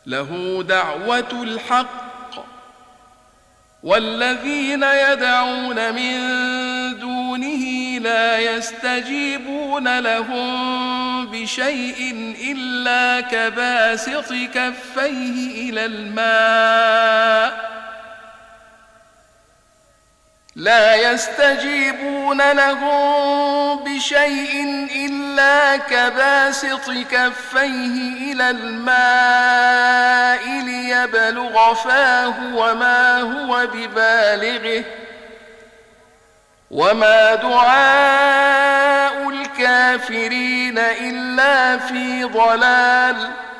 له دعوة الحق والذين يدعون من دونه لا يستجيبون لهم بشيء إلا كباسط كفيه إلى الماء ليبلغ فاه وما هو ببالغه وما دعاء الكافرين إلا في ضلال